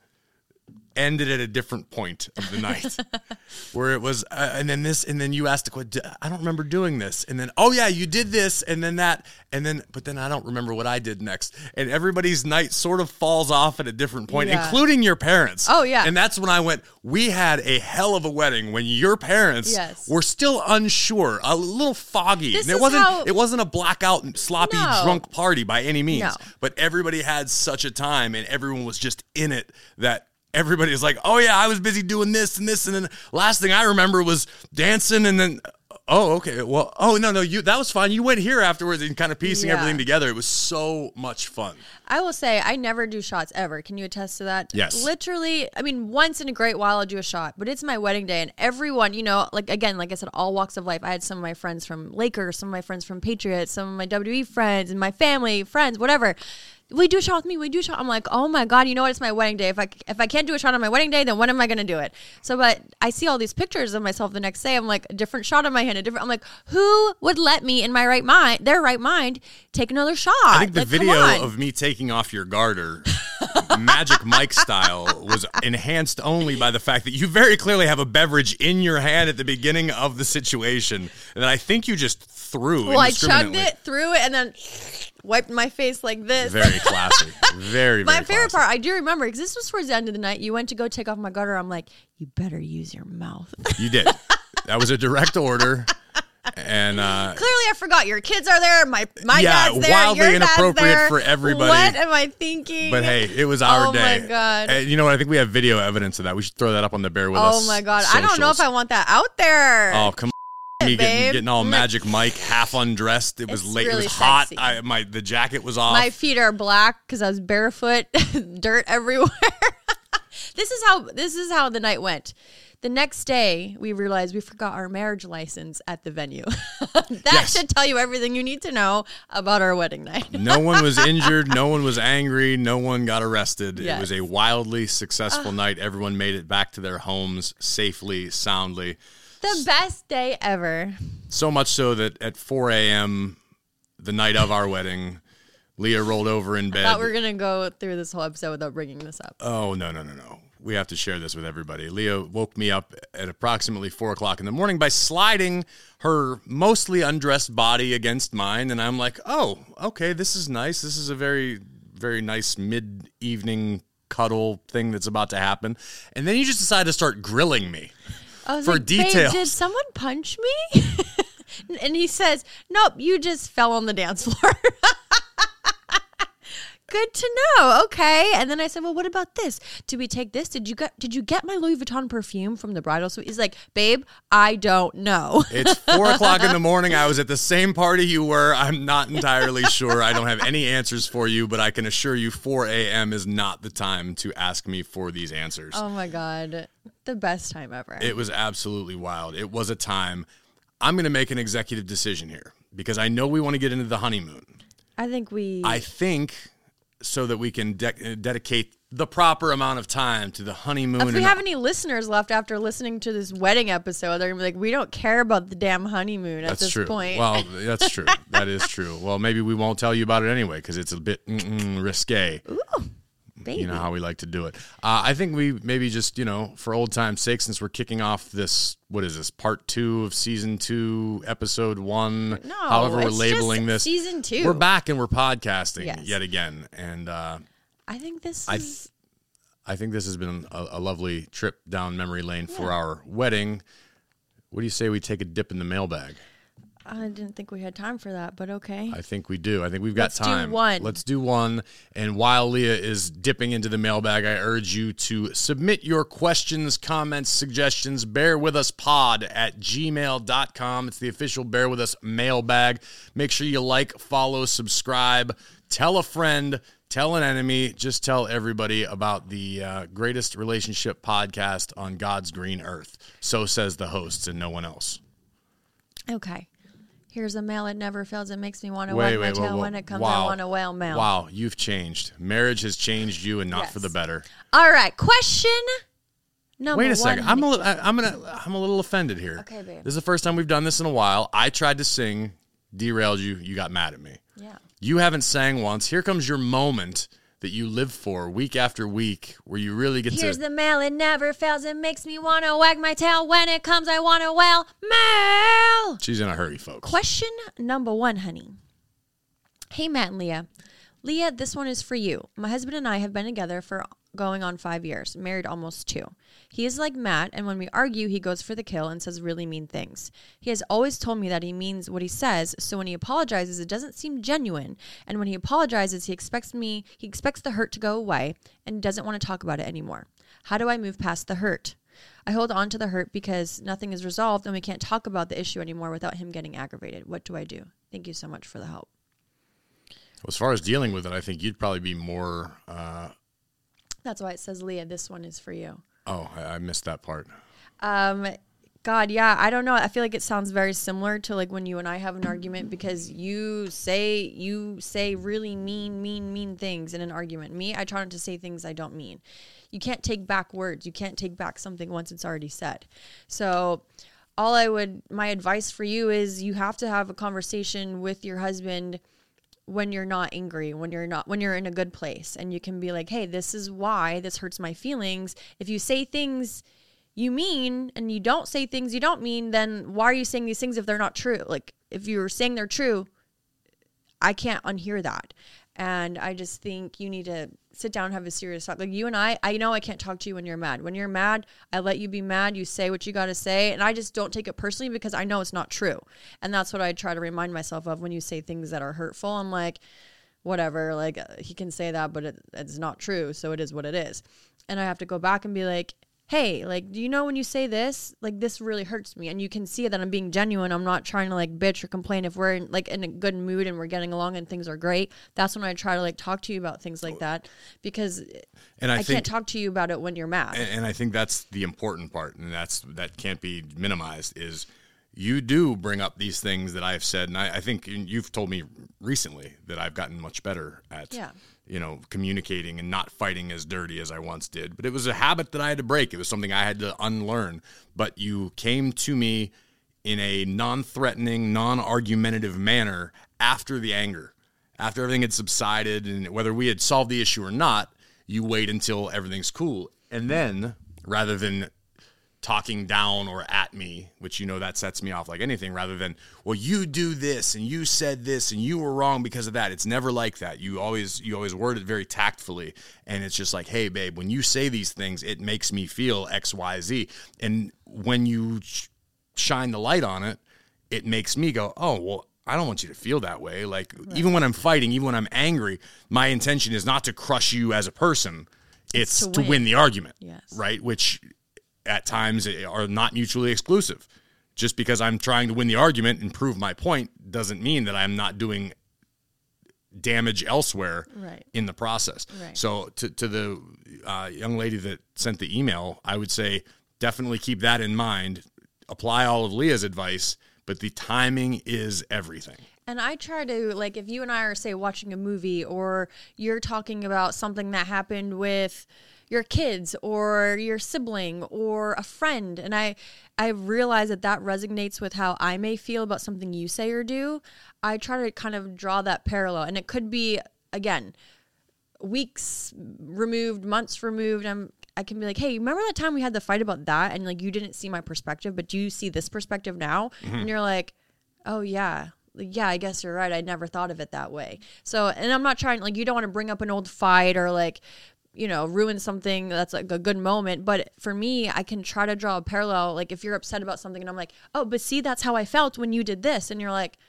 ended at a different point of the night where it was, and then you asked, I don't remember doing this. And then, oh yeah, you did this. And then that, but then I don't remember what I did next. And everybody's night sort of falls off at a different point, including your parents. Oh yeah. And that's when I went, we had a hell of a wedding when your parents were still unsure, a little foggy. And it wasn't a blackout, sloppy, drunk party by any means, but everybody had such a time and everyone was just in it that everybody was like, oh yeah, I was busy doing this and this. And then last thing I remember was dancing. And then, oh, okay. Well, oh no, that was fine. You went here afterwards and kind of piecing everything together. It was so much fun. I will say I never do shots ever. Can you attest to that? Yes. Literally, I mean, once in a great while I'll do a shot, but it's my wedding day and everyone, like I said, all walks of life. I had some of my friends from Lakers, some of my friends from Patriots, some of my WWE friends and my family, friends, whatever. We do a shot with me. We do a shot. I'm like, oh my God, you know what? It's my wedding day. If I can't do a shot on my wedding day, then when am I going to do it? So, but I see all these pictures of myself the next day. I'm like, a different shot on my hand, I'm like, who would let me in my right mind, take another shot? I think the video of me taking off your garter, Magic Mike style, was enhanced only by the fact that you very clearly have a beverage in your hand at the beginning of the situation that I think you just threw. Well, I chugged it, threw it, and then wiped my face like this. Very classy. Very, very My favorite part, I do remember, because this was towards the end of the night. You went to go take off my garter. I'm like, you better use your mouth. You did. That was a direct order. And clearly I forgot your kids are there. My dad's there. Wildly your inappropriate dad's there. for everybody. What am I thinking? But hey, it was our day. Oh my God. And you know what? I think we have video evidence of that. We should throw that up on the Bear With Us. Oh my God. Socials. I don't know if I want that out there. Oh, come on. Me getting all Magic Mike half undressed. It was late. Really it was hot. Sexy. The jacket was off. My feet are black because I was barefoot. Dirt everywhere. This is how the night went. The next day, we realized we forgot our marriage license at the venue. That should tell you everything you need to know about our wedding night. No one was injured. No one was angry. No one got arrested. Yes. It was a wildly successful night. Everyone made it back to their homes safely, soundly. The best day ever. So much so that at 4 a.m., the night of our wedding, Leah rolled over in bed. I thought we were going to go through this whole episode without bringing this up. Oh, no. we have to share this with everybody. Leah woke me up at approximately 4 o'clock in the morning by sliding her mostly undressed body against mine. And I'm like, oh, okay, this is nice. This is a very, very nice mid-evening cuddle thing that's about to happen. And then you just decide to start grilling me for details. Babe, did someone punch me? And he says, nope, you just fell on the dance floor. Good to know. Okay. And then I said, well, what about this? Did we take this? Did you get my Louis Vuitton perfume from the bridal suite? He's like, babe, I don't know. It's 4 o'clock in the morning. I was at the same party you were. I'm not entirely sure. I don't have any answers for you, but I can assure you 4 a.m. is not the time to ask me for these answers. Oh my God. The best time ever. It was absolutely wild. It was a time. I'm going to make an executive decision here because I know we want to get into the honeymoon. I think so that we can dedicate the proper amount of time to the honeymoon. If we have any listeners left after listening to this wedding episode, they're going to be like, we don't care about the damn honeymoon at this point. Well, that's true. That is true. Well, maybe we won't tell you about it anyway because it's a bit risque. Ooh, baby. You know how we like to do it. I think we maybe just, for old time's sake, since we're kicking off this, what is this, part 2 of season 2, episode 1, no, however we're labeling this. Season 2. We're back and we're podcasting yet again. And I think this is... I think this has been a lovely trip down memory lane for our wedding. What do you say we take a dip in the mailbag? I didn't think we had time for that, but okay. I think we do. I think we've got time. Let's do one. And while Leah is dipping into the mailbag, I urge you to submit your questions, comments, suggestions. bearwithuspod@gmail.com. It's the official Bear With Us mailbag. Make sure you like, follow, subscribe, tell a friend, tell an enemy. Just tell everybody about the greatest relationship podcast on God's green earth. So says the hosts and no one else. Okay. Here's a mail. It never fails. It makes me want to wag my tail when it comes. I want a whale mail. Wow, you've changed. Marriage has changed you, and not for the better. All right, question number 1. Wait a second. I'm a little offended here. Okay, babe. This is the first time we've done this in a while. I tried to sing, derailed you. You got mad at me. Yeah. You haven't sang once. Here comes your moment that you live for week after week where you really get Here's the mail. It never fails. It makes me want to wag my tail. When it comes, I want a whale mail. She's in a hurry, folks. Question number 1, honey. Hey, Matt and Leah. Leah, this one is for you. My husband and I have been together for going on 5 years, married almost 2. He is like Matt, and when we argue, he goes for the kill and says really mean things. He has always told me that he means what he says, so when he apologizes, it doesn't seem genuine. And when he apologizes, he expects the hurt to go away and doesn't want to talk about it anymore. How do I move past the hurt? I hold on to the hurt because nothing is resolved and we can't talk about the issue anymore without him getting aggravated. What do I do? Thank you so much for the help. As far as dealing with it, I think you'd probably be more... That's why it says, Leah, this one is for you. Oh, I missed that part. God, yeah, I don't know. I feel like it sounds very similar to like when you and I have an argument because you say really mean things in an argument. Me, I try not to say things I don't mean. You can't take back words. You can't take back something once it's already said. So my advice for you is you have to have a conversation with your husband when you're not angry, when you're in a good place, and you can be like, hey, this is why this hurts my feelings. If you say things you mean and you don't say things you don't mean, then why are you saying these things if they're not true? Like, if you're saying they're true, I can't unhear that. And I just think you need to sit down and have a serious talk. Like you and I know I can't talk to you when you're mad. When you're mad, I let you be mad. You say what you got to say. And I just don't take it personally because I know it's not true. And that's what I try to remind myself of when you say things that are hurtful. I'm like, whatever, like he can say that, but it's not true. So it is what it is. And I have to go back and be like, hey, like, do you know when you say this, like, this really hurts me? And you can see that I'm being genuine. I'm not trying to, like, bitch or complain. If we're, in a good mood and we're getting along and things are great, that's when I try to, like, talk to you about things like that because I can't talk to you about it when you're mad. And I think that's the important part, and that can't be minimized, is you do bring up these things that I've said, and I think you've told me recently that I've gotten much better at communicating and not fighting as dirty as I once did. But it was a habit that I had to break. It was something I had to unlearn. But you came to me in a non-threatening, non-argumentative manner after the anger, after everything had subsided, and whether we had solved the issue or not, you wait until everything's cool. And then, rather than talking down or at me, which that sets me off like anything, rather than, well, you do this and you said this and you were wrong because of that. It's never like that. You always word it very tactfully, and it's just like, hey, babe, when you say these things, it makes me feel X, Y, Z. And when you shine the light on it, it makes me go, oh, well, I don't want you to feel that way. Like, even when I'm fighting, even when I'm angry, my intention is not to crush you as a person. It's to win the argument, right? Which at times are not mutually exclusive. Just because I'm trying to win the argument and prove my point doesn't mean that I'm not doing damage elsewhere in the process. Right. So to the young lady that sent the email, I would say definitely keep that in mind. Apply all of Leah's advice, but the timing is everything. And I try to, like, if you and I are, say, watching a movie, or you're talking about something that happened with your kids or your sibling or a friend, and I realize that resonates with how I may feel about something you say or do, I try to kind of draw that parallel. And it could be, again, weeks removed, months removed. I can be like, hey, remember that time we had the fight about that? And, like, you didn't see my perspective, but do you see this perspective now? Mm-hmm. And you're like, oh, yeah. Yeah, I guess you're right. I never thought of it that way. So, and I'm not trying, like, you don't want to bring up an old fight or, like, ruin something that's like a good moment. But for me, I can try to draw a parallel. Like, if you're upset about something and I'm like, oh, but see, that's how I felt when you did this. And you're like,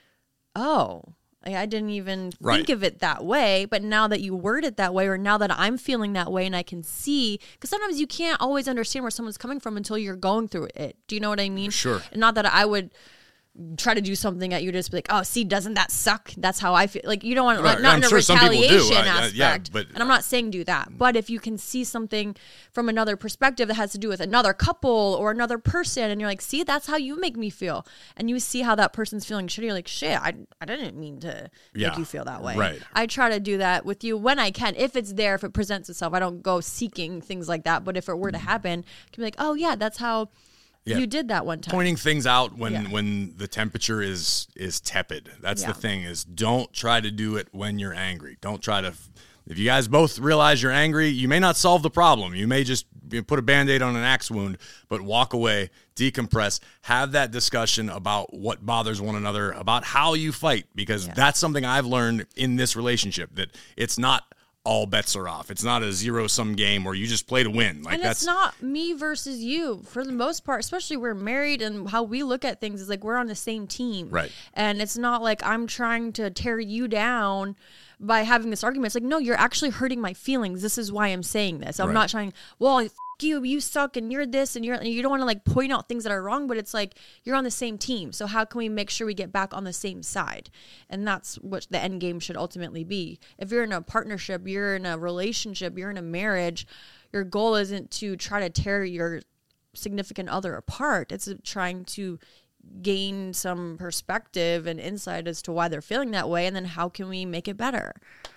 oh, I didn't even think of it that way. But now that you word it that way, or now that I'm feeling that way and I can see, because sometimes you can't always understand where someone's coming from until you're going through it. Do you know what I mean? Sure. And not that I would try to do something at you, just be like, oh, see, doesn't that suck? That's how I feel. Like, you don't want to, like, not in a retaliation aspect. But, and I'm not saying do that. But if you can see something from another perspective that has to do with another couple or another person, and you're like, see, that's how you make me feel. And you see how that person's feeling shitty, you're like, shit, I didn't mean to make you feel that way. Right. I try to do that with you when I can. If it's there, if it presents itself, I don't go seeking things like that. But if it were to happen, I can be like, oh, yeah, that's how you did that one time. Pointing things out when the temperature is tepid. That's the thing, is don't try to do it when you're angry. Don't try to, if you guys both realize you're angry, you may not solve the problem. You may just put a Band-Aid on an axe wound, but walk away, decompress, have that discussion about what bothers one another, about how you fight, because that's something I've learned in this relationship, that it's not all bets are off. It's not a zero-sum game where you just play to win. Like, and it's not me versus you for the most part, especially we're married, and how we look at things is like we're on the same team. Right. And it's not like I'm trying to tear you down by having this argument. It's like, no, you're actually hurting my feelings. This is why I'm saying this. I'm not trying, well, you suck and you're this and you don't want to, like, point out things that are wrong, but it's like you're on the same team. So how can we make sure we get back on the same side? And that's what the end game should ultimately be. If you're in a partnership, you're in a relationship, you're in a marriage, your goal isn't to try to tear your significant other apart. It's trying to gain some perspective and insight as to why they're feeling that way, and then how can we make it better?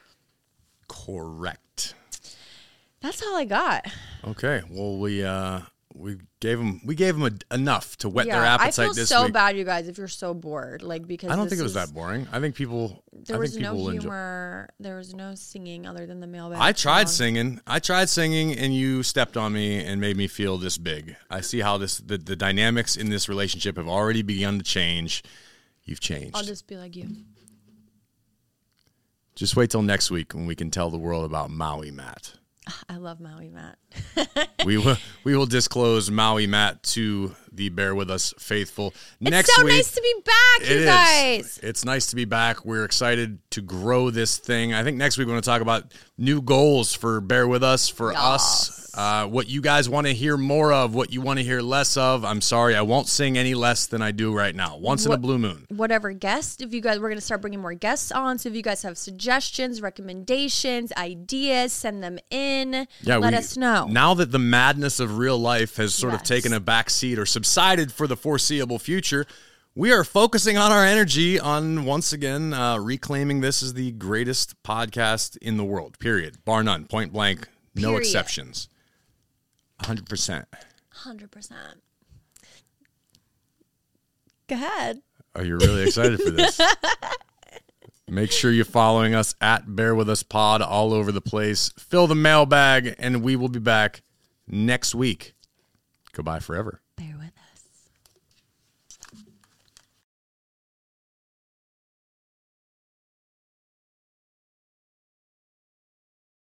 Correct. That's all I got. Okay. Well, we gave them enough to whet their appetite this week. I feel so bad, you guys, if you're so bored. Like, because I don't think it was that boring. I think people. There was no humor. There was no singing other than the mailbag. I tried singing, and you stepped on me and made me feel this big. I see how the dynamics in this relationship have already begun to change. You've changed. I'll just be like you. Just wait till next week when we can tell the world about Maui Matt. I love Maui Matt. we will disclose Maui Matt to the Bear With Us faithful next week. It's so nice to be back, you guys. It's nice to be back. We're excited to grow this thing. I think next week we're going to talk about new goals for Bear With Us, for us. What you guys want to hear more of, what you want to hear less of. I'm sorry, I won't sing any less than I do right now. Once in a blue moon. Whatever guest, if you guys, we're going to start bringing more guests on. So if you guys have suggestions, recommendations, ideas, send them in. Let us know. Now that the madness of real life has sort of taken a back seat or subsided for the foreseeable future, we are focusing on our energy on, once again, reclaiming this as the greatest podcast in the world, period. Bar none, point blank, no exceptions. 100%. 100%. Go ahead. Oh, you're really excited for this. Make sure you're following us at Bear With Us Pod all over the place. Fill the mailbag, and we will be back next week. Goodbye forever. Farewell.